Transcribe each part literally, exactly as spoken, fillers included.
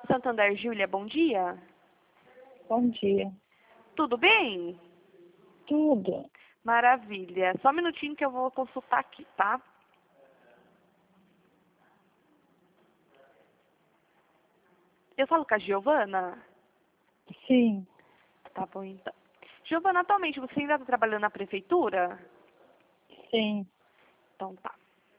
Santander, Júlia, bom dia. Bom dia. Tudo bem? Tudo. Maravilha. Só um minutinho que eu vou consultar aqui, tá? Eu falo com a Giovana? Sim, Tá bom, então. Giovana, atualmente você ainda está trabalhando na prefeitura? sim. Então tá.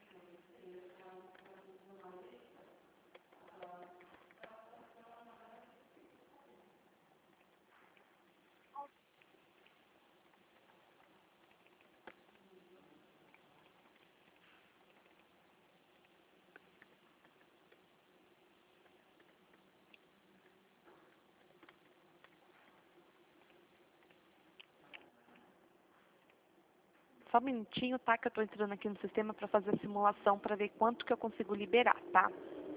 Só um minutinho, tá? Que eu tô entrando aqui no sistema para fazer a simulação para ver quanto que eu consigo liberar, tá?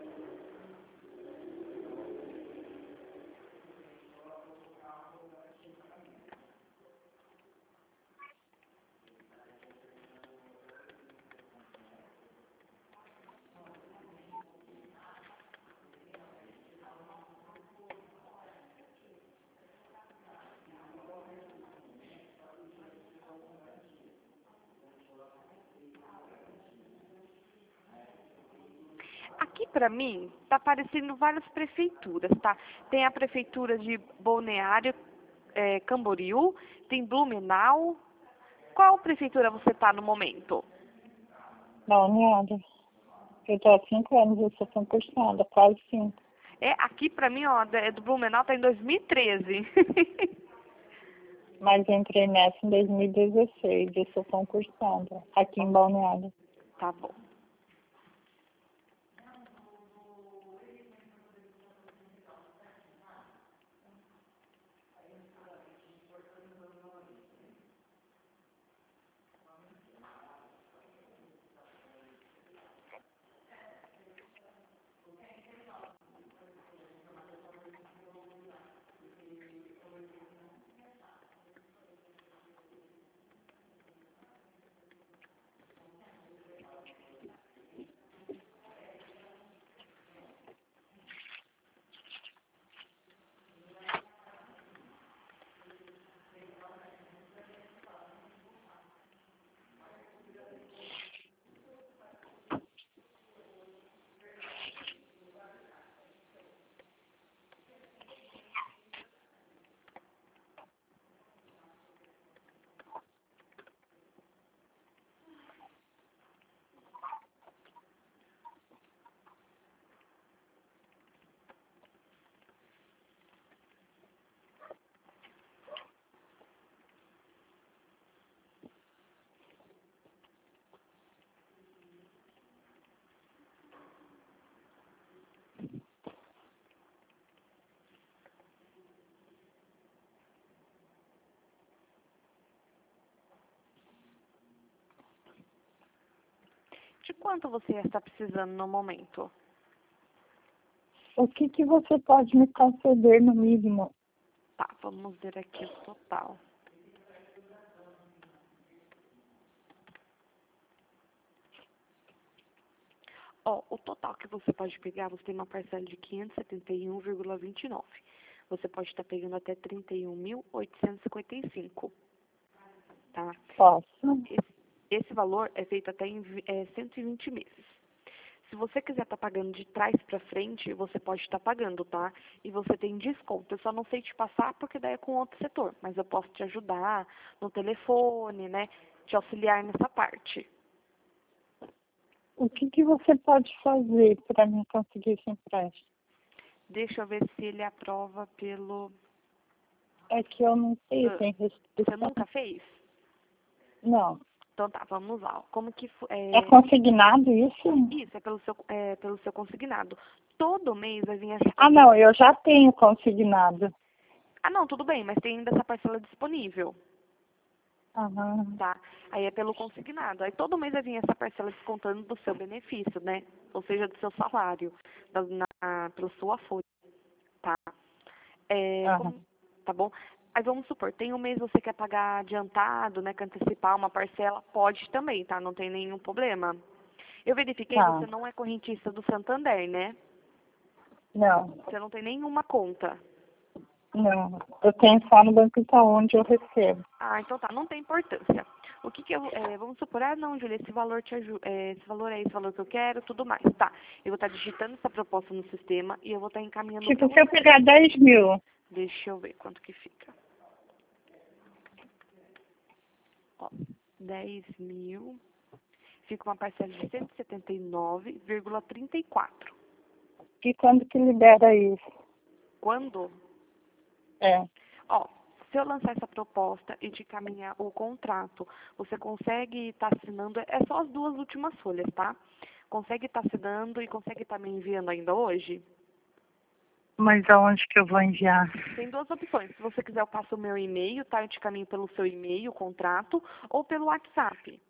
Aqui pra mim tá aparecendo várias prefeituras, tá? Tem a prefeitura de Balneário é, Camboriú, tem Blumenau. Qual prefeitura você tá no momento? Balneário. Eu estou há cinco anos, eu sou concursada, quase cinco. É, aqui pra mim, ó, é do Blumenau tá em dois mil e treze. Mas eu entrei nessa em dois mil e dezesseis, eu sou concursada, aqui em Balneário. Tá bom. De quanto você está precisando no momento? O que que você pode me conceder no mínimo? Tá, vamos ver aqui o total. Ó, o total que você pode pegar, você tem uma parcela de quinhentos e setenta e um vírgula vinte e nove. Você pode estar pegando até trinta e um mil oitocentos e cinquenta e cinco, tá? Posso? Esse, esse valor é feito até em vi- é, cento e vinte meses. Se você quiser estar pagando de trás para frente, você pode estar pagando, tá? E você tem desconto. Eu só não sei te passar porque daí é com outro setor, mas eu posso te ajudar no telefone, né? Te auxiliar nessa parte. O que que você pode fazer para mim conseguir esse empréstimo? Deixa eu ver se ele aprova pelo... É que eu não sei, Ah, tem Você restrição. nunca fez? Não. Então tá, vamos lá. Como que fo- É é, consignado isso? isso é pelo seu é, pelo seu consignado. Todo mês vai vir essa Ah, parcela. não, eu já tenho consignado. Ah, não, tudo bem, mas tem ainda essa parcela disponível, Aham. tá? Aí é pelo consignado. Aí todo mês vai vir essa parcela descontando do seu benefício, né? Ou seja, do seu salário, da, na, pela sua folha, tá? É, Aham. como, tá bom? Aí vamos supor, tem um mês você quer pagar adiantado, né? Quer antecipar uma parcela, pode também, tá? Não tem nenhum problema. Eu verifiquei, Tá. você não é correntista do Santander, né? Não, Você não tem nenhuma conta. não. Eu tenho só no Banco Itaú onde eu recebo. Ah, então tá, não tem importância. O que que eu, é, vamos supor, ah não, Júlia, esse valor te ajuda, é, esse valor é esse valor que eu quero, tudo mais. Tá, eu vou estar digitando essa proposta no sistema e eu vou estar encaminhando para Tipo, se eu você. pegar dez mil, Deixa eu ver quanto que fica. Ó, dez mil, fica uma parcela de cento e setenta e nove vírgula trinta e quatro. e quando que libera isso? Quando? É. Ó, se eu lançar essa proposta e te encaminhar o contrato, você consegue estar assinando, é só as duas últimas folhas, tá? Consegue estar assinando e consegue estar me enviando ainda hoje? Mas aonde que eu vou enviar? Tem duas opções. Se você quiser, eu passo o meu e-mail, tá? Eu te caminho pelo seu e-mail, o contrato, ou pelo WhatsApp.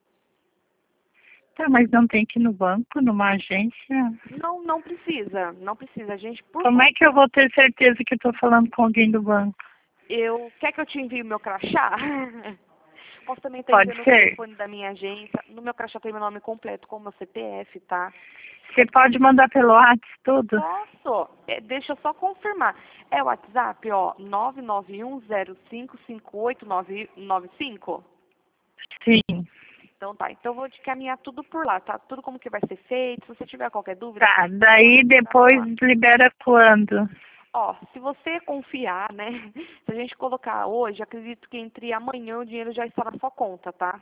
Tá, mas não tem que ir no banco, numa agência? Não, não precisa. Não precisa. A gente, por Como é que eu vou ter certeza que eu tô falando com alguém do banco? Eu, quer que eu te envie o meu crachá? Posso também estar Pode enviando o ser. telefone da minha agência. No meu crachá tem meu nome completo com o meu C P F, tá? Você pode mandar pelo WhatsApp tudo? Posso? É, deixa eu só confirmar. É o WhatsApp, ó, nove nove um zero cinco cinco oito nove nove cinco? Sim. Então tá, então eu vou te caminhar tudo por lá, tá? Tudo como que vai ser feito. Se você tiver qualquer dúvida, Tá, pode daí mandar por depois lá. libera quando? Ó, se você confiar, né? Se a gente colocar hoje, acredito que entre amanhã o dinheiro já está na sua conta, tá?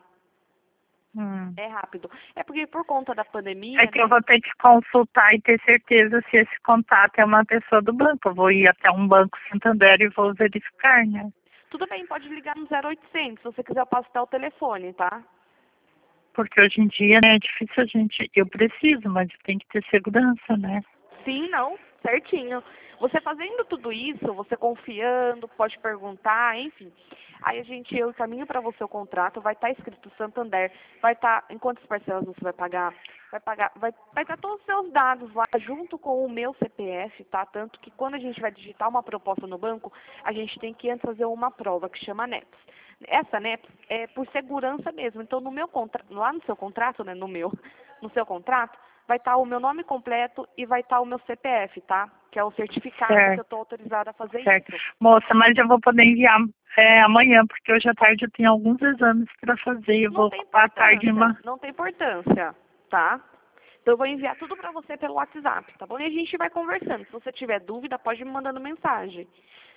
Hum. É rápido. É porque por conta da É pandemia, que eu né? vou ter que consultar e ter certeza se esse contato é uma pessoa do banco. Eu vou ir até um banco Santander e vou verificar, né? Tudo bem, pode ligar no zero oitocentos, se você quiser eu passo até o telefone, tá? Porque hoje em dia, né, é difícil a gente... Eu preciso, mas tem que ter segurança, né? Sim, não, certinho. Você fazendo tudo isso, você confiando, pode perguntar, enfim. Aí a gente, eu encaminho para você o contrato, vai estar escrito Santander, vai estar, em quantas parcelas você vai pagar, vai pagar, vai, vai estar todos os seus dados lá, junto com o meu C P F, tá? Tanto que quando a gente vai digitar uma proposta no banco, a gente tem que antes fazer uma prova que chama NEPS. Essa NEPS é por segurança mesmo. Então, no meu contra, lá no seu contrato, né, no meu, no seu contrato, vai estar o meu nome completo e vai estar o meu C P F, tá? Que é o certificado que eu Certo, estou autorizada a fazer certo. isso. Moça, mas eu vou poder enviar é, amanhã, porque hoje à tarde eu tenho alguns exames para fazer. Eu Não vou tem ocupar a tarde em importância, uma... não tem importância, tá? Então eu vou enviar tudo para você pelo WhatsApp, tá bom? E a gente vai conversando. Se você tiver dúvida, pode me mandando mensagem,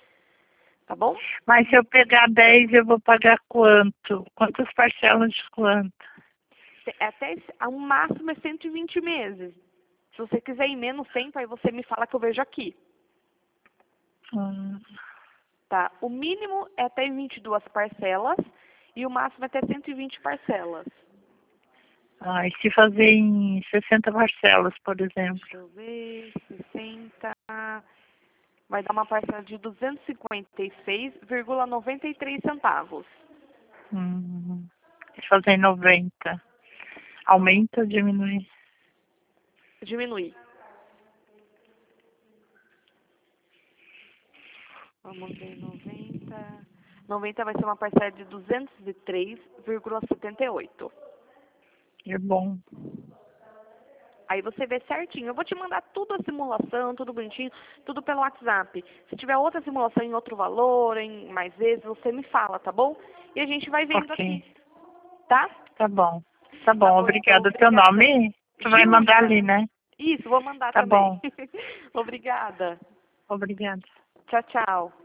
tá bom? Mas se eu pegar dez, eu vou pagar quanto? Quantas parcelas de quanto? Te- Até esse- a- o máximo é cento e vinte meses. Se você quiser ir menos tempo, aí você me fala que eu vejo aqui, Hum. tá? O mínimo é até vinte e duas parcelas e o máximo é até cento e vinte parcelas. Ah, e se fazer em sessenta parcelas, por exemplo? Deixa eu ver, sessenta, vai dar uma parcela de duzentos e cinquenta e seis vírgula noventa e três centavos. Hum. Se fazer em noventa, aumenta ou diminui? Diminui. Vamos ver, noventa. noventa vai ser uma parcela de duzentos e três vírgula setenta e oito. É bom. Aí você vê certinho. Eu vou te mandar tudo a simulação, tudo bonitinho, tudo pelo WhatsApp. Se tiver outra simulação em outro valor, em mais vezes, você me fala, tá bom? E a gente vai vendo Ok, aqui, tá? tá bom. Tá Tá bom, bom, então, obrigada. Teu obrigada. nome? Tu vai mandar ali, Júlia. né? Isso, vou mandar Tá também. bom, Obrigada. obrigada. Tchau, tchau.